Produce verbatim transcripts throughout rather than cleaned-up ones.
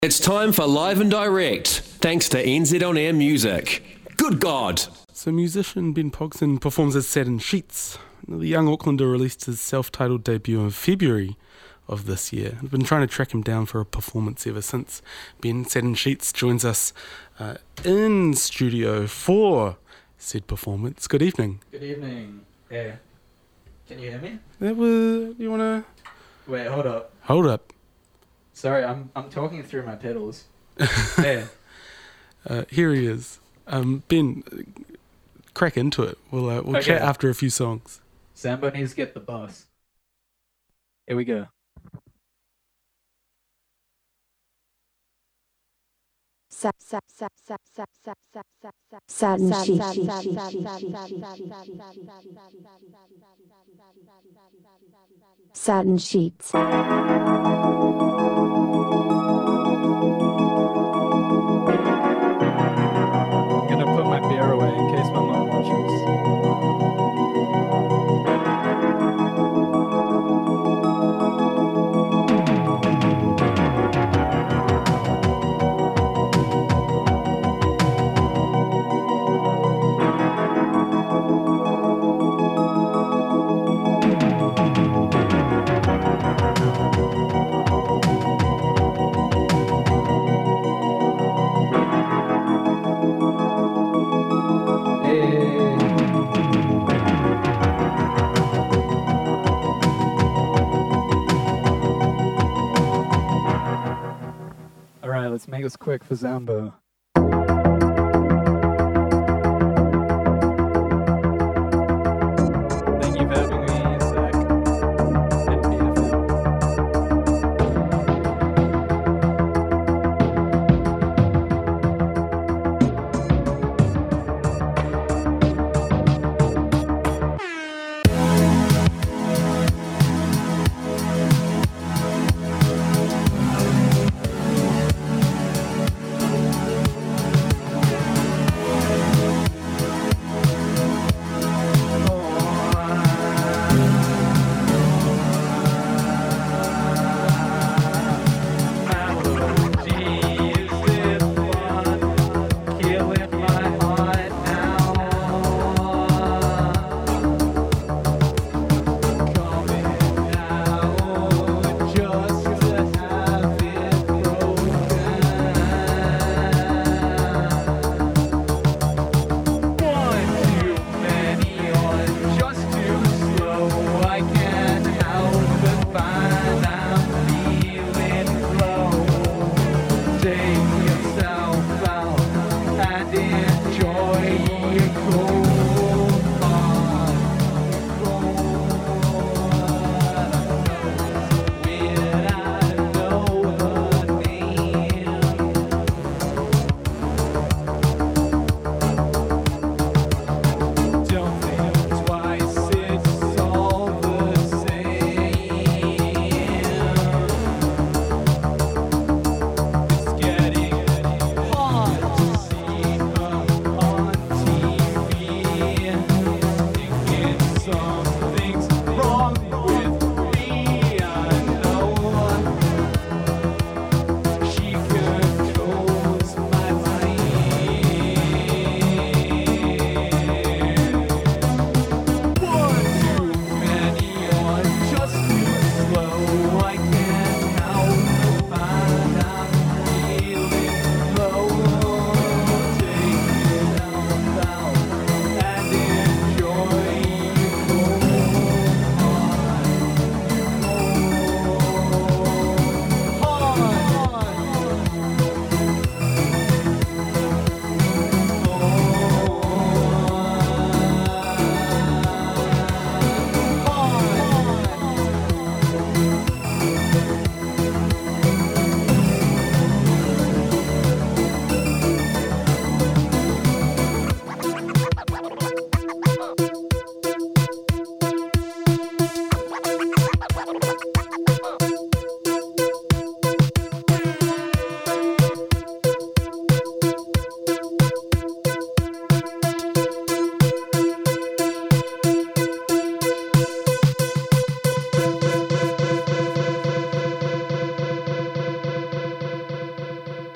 It's time for Live and Direct, thanks to N Z On Air Music. Good God! So musician Ben Pogson performs as Satin Sheets. The young Aucklander released his self-titled debut in February of this year. I've been trying to track him down for a performance ever since. Ben Satin Sheets joins us uh, in studio for said performance. Good evening. Good evening. Yeah. Can you hear me? That was, you want to... Wait, hold up. Hold up. Sorry, I'm I'm talking through my pedals. Yeah. Uh, here he is. Um, Ben, crack into it. We'll uh, we'll Okay. chat after a few songs. Sambo needs to get the bus. Here we go. Satin sheets. Satin sheets. I'm gonna put my beer away in case my mom watches. Alright, let's make this quick for Zambo. Thank you for having me, Zach. And B F M. Getting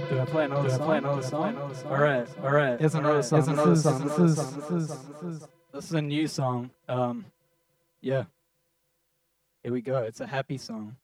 Do I play another song? Play another song? All right, all right. Here's another song. Here's another song. This is this is this is this is a new song. Um, yeah. Here we go. It's a happy song.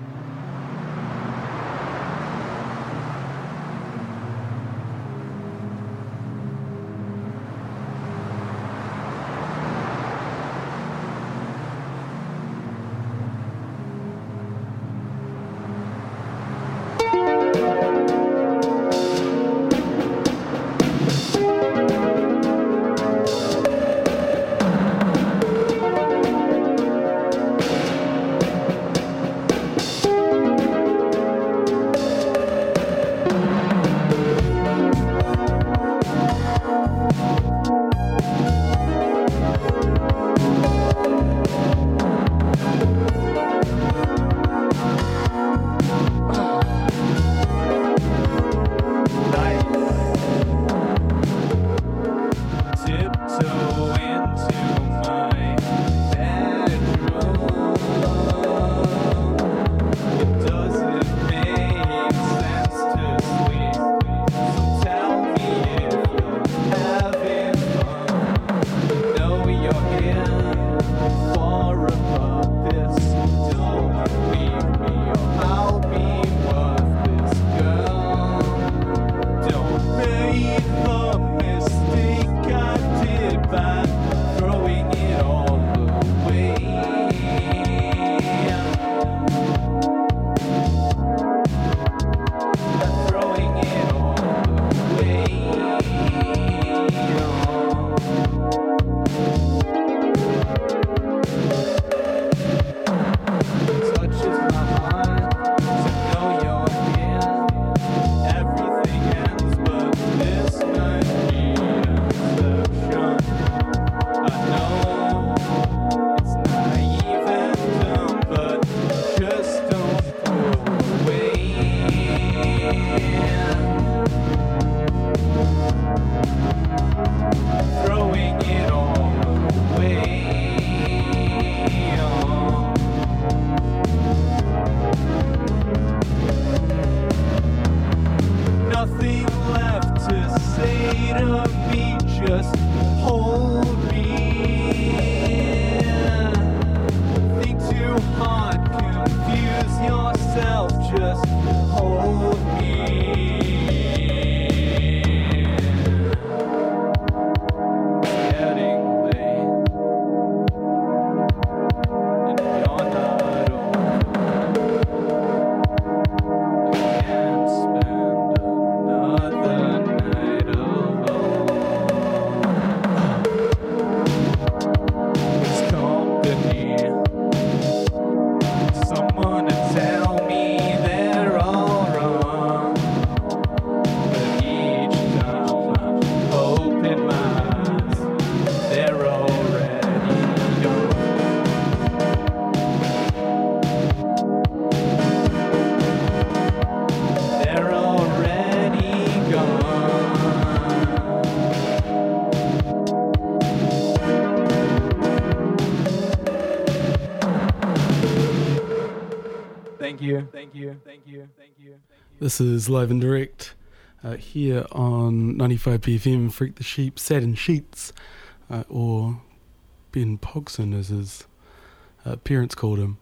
Thank you. Thank you. Thank you. Thank you. This is Live and Direct uh, here on ninety-five P F M, Freak the Sheep, Satin Sheets, uh, or Ben Pogson as his uh, parents called him.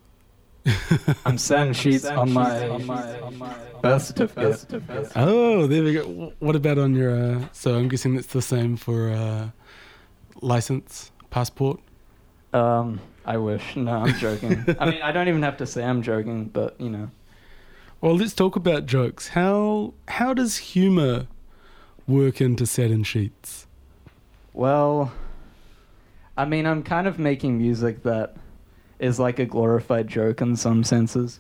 I'm Satin Sheets on my, on my, on my birth certificate. Oh, there we go. What about on your, uh, so I'm guessing that's the same for uh, license, passport? Um, I wish. No, I'm joking. I mean, I don't even have to say I'm joking, but, you know. Well, let's talk about jokes. How how does humour work into Satin Sheets? Well, I mean, I'm kind of making music that is like a glorified joke in some senses.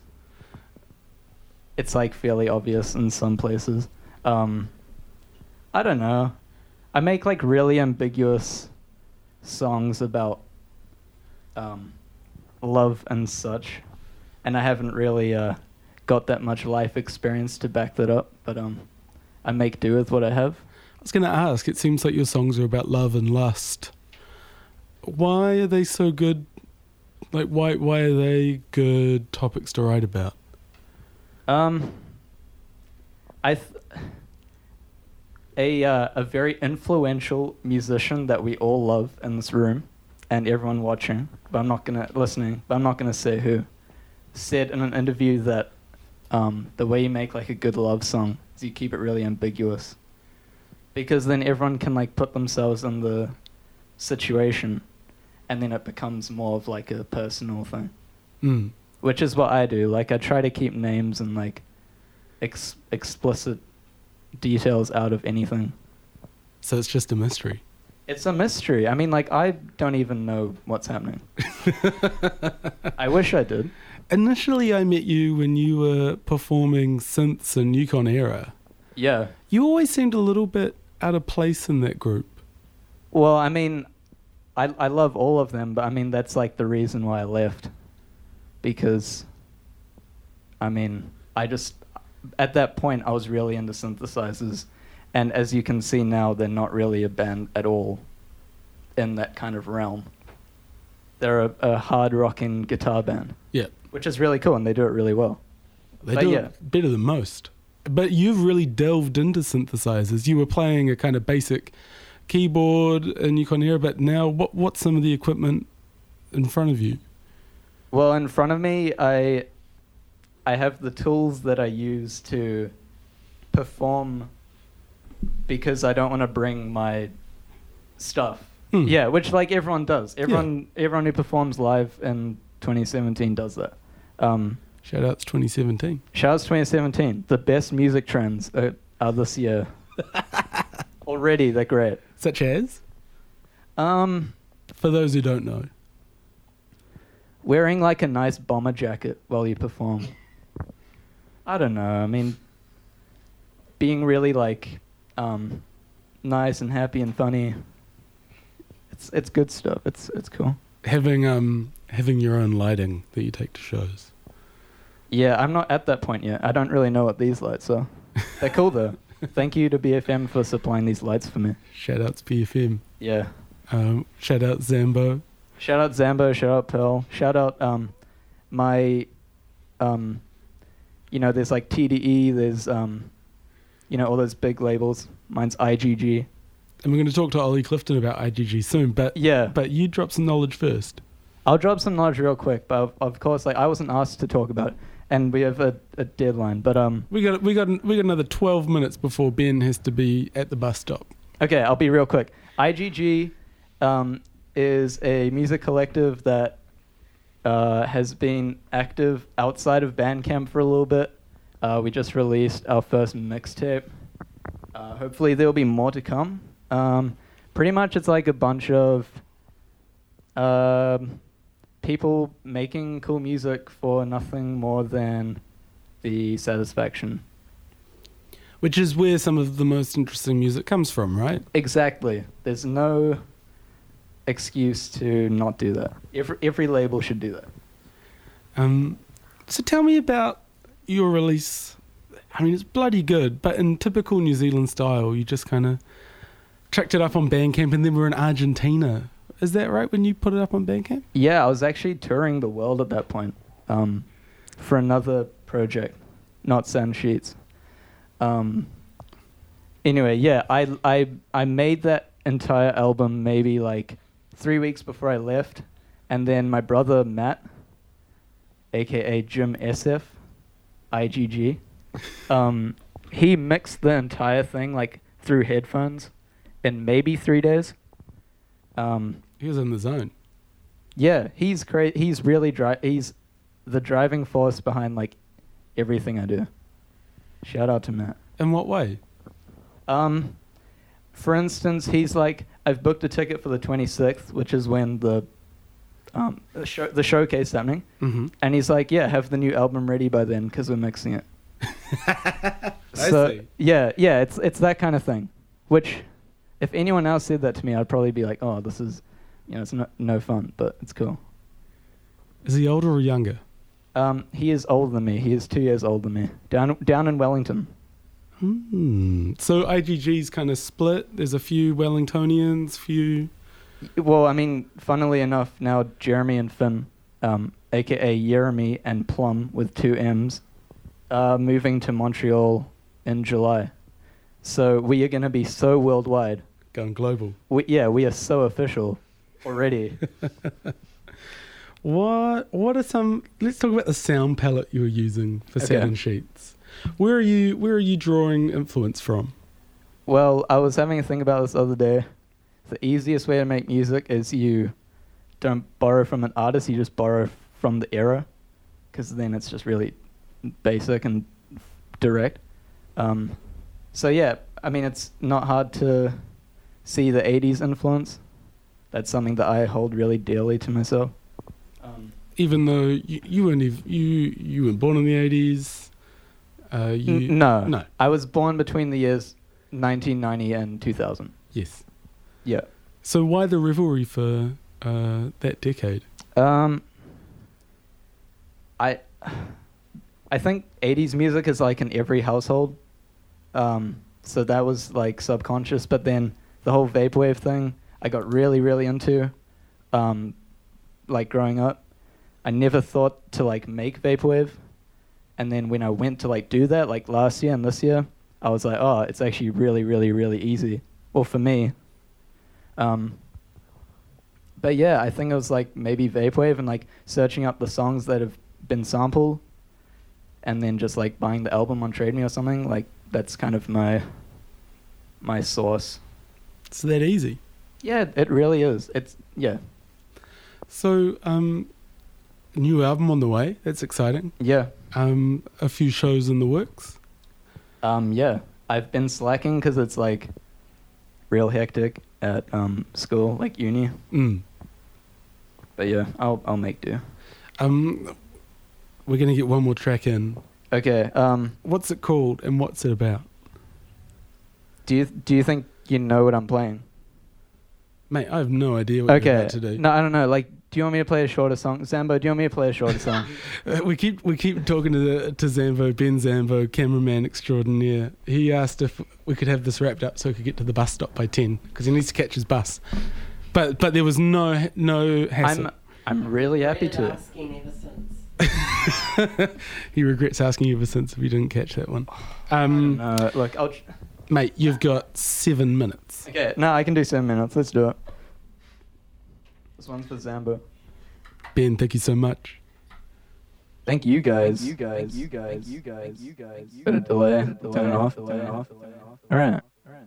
It's like fairly obvious in some places. Um, I don't know. I make like really ambiguous songs about um, love and such, and I haven't really uh, got that much life experience to back that up, but um, I make do with what I have. I was going to ask, it seems like your songs are about love and lust. Why are they so good? Like, why why are they good topics to write about? Um, I th- a uh, a very influential musician that we all love in this room, and everyone watching, but I'm not gonna listening, but I'm not gonna say who, said in an interview that um, the way you make like a good love song is you keep it really ambiguous, because then everyone can like put themselves in the situation, and then it becomes more of like a personal thing. Mm. Which is what I do. Like I try to keep names and like ex- explicit details out of anything. So it's just a mystery. It's a mystery. I mean, like, I don't even know what's happening. I wish I did. Initially, I met you when you were performing synths in Yukon Era. Yeah. You always seemed a little bit out of place in that group. Well, I mean, I I love all of them, but I mean, that's like the reason why I left. Because, I mean, I just, at that point, I was really into synthesizers. And as you can see now, they're not really a band at all in that kind of realm. They're a, a hard-rocking guitar band. Yeah. Which is really cool, and they do it really well. They But do yeah. it better than most. But you've really delved into synthesizers. You were playing a kind of basic keyboard in Yukon Era, but now what, what's some of the equipment in front of you? Well, in front of me, I I have the tools that I use to perform because I don't want to bring my stuff. Hmm. Yeah, which like everyone does. Everyone everyone who performs live in twenty seventeen does that. Um, Shout outs twenty seventeen. Shouts twenty seventeen. The best music trends are, are this year. Already, they're great. Such as? Um, For those who don't know. wearing like a nice bomber jacket while you perform. I don't know. I mean, being really like um, nice and happy and funny. It's it's good stuff. It's it's cool. Having um having your own lighting that you take to shows. Yeah, I'm not at that point yet. I don't really know what these lights are. They're cool though. Thank you to B F M for supplying these lights for me. Shout outs B F M. Yeah. Um, shout out Zambo. Shout out Zambo, shout out Pearl, shout out um, my, um, you know, there's like T D E, there's, um, you know, all those big labels. Mine's I G G. And we're going to talk to Ollie Clifton about I G G soon, but Yeah. but you drop some knowledge first. I'll drop some knowledge real quick, but of, of course, like I wasn't asked to talk about it, and we have a, a deadline. But um, We got we got we got another twelve minutes before Ben has to be at the bus stop. okay, I'll be real quick. I G G um, is a music collective that uh, has been active outside of Bandcamp for a little bit. Uh, we just released our first mixtape. Uh, hopefully there'll be more to come. Um, pretty much it's like a bunch of um, people making cool music for nothing more than the satisfaction. Which is where some of the most interesting music comes from, right? Exactly. There's no excuse to not do that. Every every label should do that. Um, so tell me about your release. I mean, it's bloody good, but in typical New Zealand style, you just kind of tracked it up on Bandcamp, and then we're in Argentina. Is that right, when you put it up on Bandcamp? Yeah, I was actually touring the world at that point um, for another project, not Sand Sheets. Um, anyway, yeah, I, I, I made that entire album maybe like three weeks before I left, and then my brother Matt, aka Jim S F, I G G, um, he mixed the entire thing like through headphones in maybe three days. Um, He was in the zone. yeah, he's cra- He's really dri- He's the driving force behind like everything I do. Shout out to Matt. In what way? Um, for instance, he's like, I've booked a ticket for the twenty-sixth, which is when the um the, show- the showcase is happening, Mm-hmm. and he's like, yeah, have the new album ready by then because we're mixing it. I So see. yeah, yeah, it's it's that kind of thing. Which, if anyone else said that to me, I'd probably be like, oh, this is, you know, it's no no fun, but it's cool. Is he older or younger? Um, he is older than me. He is two years older than me. Down down in Wellington. Hmm. So I G G's kind of split. There's a few Wellingtonians, few... Well, I mean, funnily enough, now Jeremy and Finn, um, aka Jeremy and Plum with two M's, are moving to Montreal in July. So we are going to be so worldwide. Going global. We, yeah, we are so official already. What What are some? Let's talk about the sound palette you're using for Okay. Satin Sheets. Where are you Where are you drawing influence from? Well, I was having a think about this the other day. The easiest way to make music is you don't borrow from an artist, you just borrow from the era, because then it's just really basic and direct. Um, so yeah, I mean, it's not hard to see the eighties influence. That's something that I hold really dearly to myself. Um, Even though you, you weren't ev- you you weren't born in the eighties. Uh, you n- no, no. I was born between the years nineteen ninety and two thousand. Yes. Yeah. So why the rivalry for uh, that decade? Um, I, I think eighties music is like in every household. Um, so that was like subconscious, but then the whole vaporwave thing I got really, really into, um, like growing up. I never thought to like make vaporwave, and then when I went to like do that, like last year and this year, I was like, oh, it's actually really, really, really easy. Well, for me. Um, but yeah, I think it was like maybe vaporwave and like searching up the songs that have been sampled, and then just like buying the album on Trade Me or something. Like that's kind of my my source. It's that easy. Yeah, it really is. It's yeah, So um, new album on the way. That's exciting. yeah, Um, a few shows in the works. um, yeah. I've been slacking because it's like real hectic at um school, like uni. Mm. But yeah, I'll I'll make do. Um, we're gonna get one more track in. Okay. Um, What's it called and what's it about? do you do you think you know what I'm playing? Mate, I have no idea what you're Okay. about to do. No, I don't know. Like, do you want me to play a shorter song, Zambo? Do you want me to play a shorter song? Uh, we keep we keep talking to the, to Zambo, Ben Zambo, cameraman extraordinaire. He asked if we could have this wrapped up so we could get to the bus stop by ten because he needs to catch his bus. But but there was no no hassle. I'm I'm really happy to. Asking ever since. He regrets asking ever since if you didn't catch that one. Um, No, look, I'll. Tr- mate, you've got seven minutes. okay, no, I can do seven minutes. Let's do it. This one's for Zambo. Ben, thank you so much. Thank you guys. You guys. You guys. You guys. You guys. Bit of delay. Turn it off. Turn it off. All right.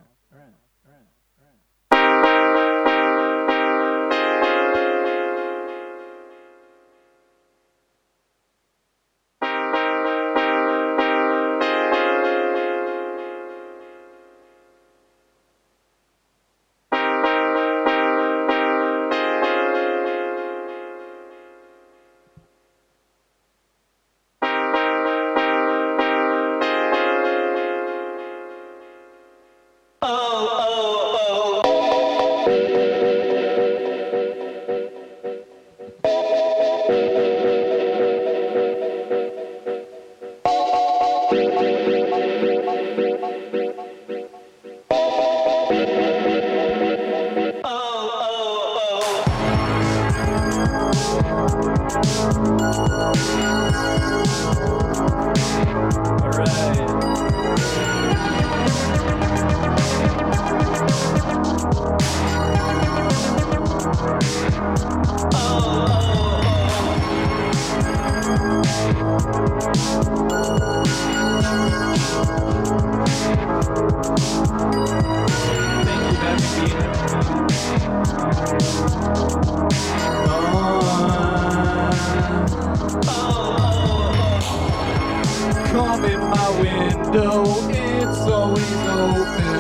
Come in my window, it's always open.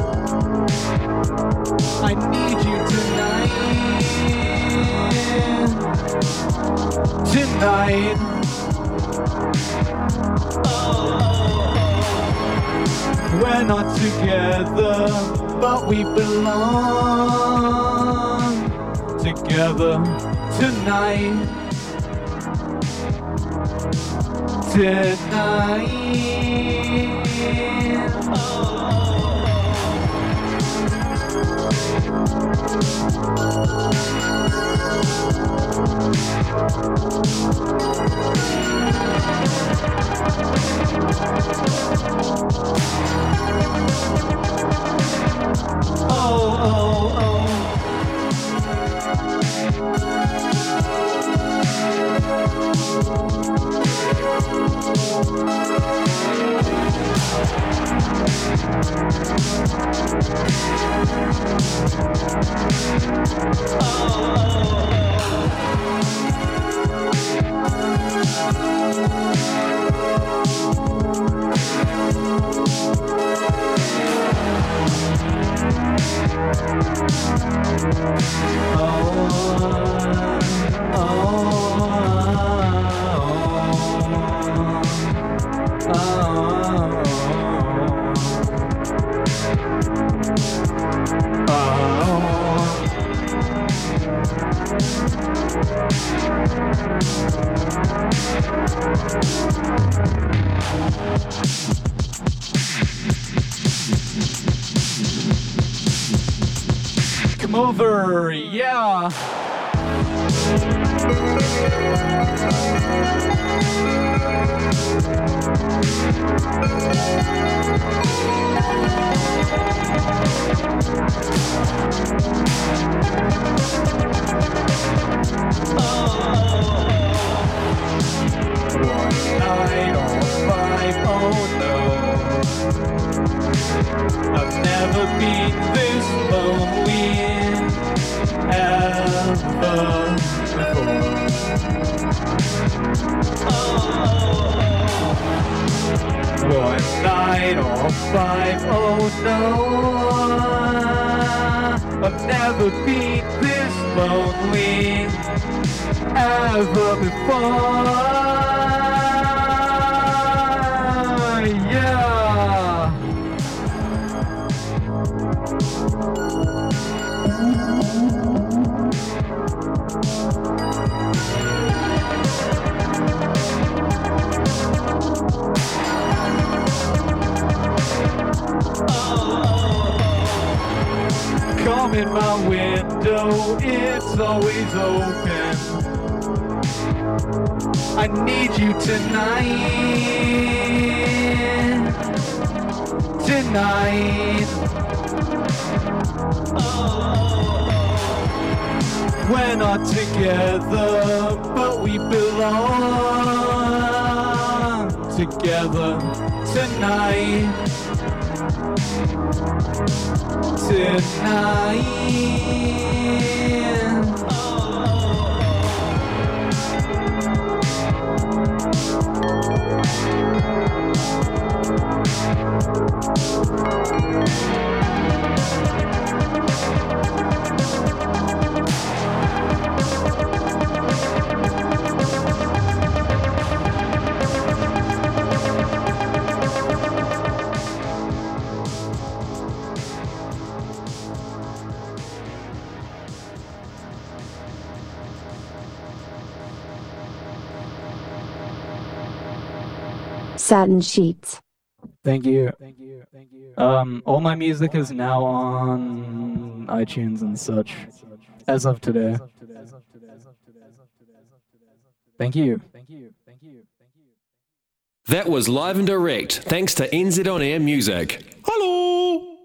I need you tonight. Tonight. We're not together, but we belong together tonight. Tonight. Oh. Come over, yeah. Night on five, oh no, I've never been this lonely ever before. One night on five, oh no, I've never been this lonely ever before. Yeah. Come in my window, it's always open. I need you tonight, tonight. We're not together, but we belong together tonight, tonight. Satin Sheets. Thank you. Thank you. Thank you. Um, all my music is now on iTunes and such, as of today. Thank you. Thank you. Thank you. Thank you. That was live and direct, thanks to N Z On Air Music. Hello!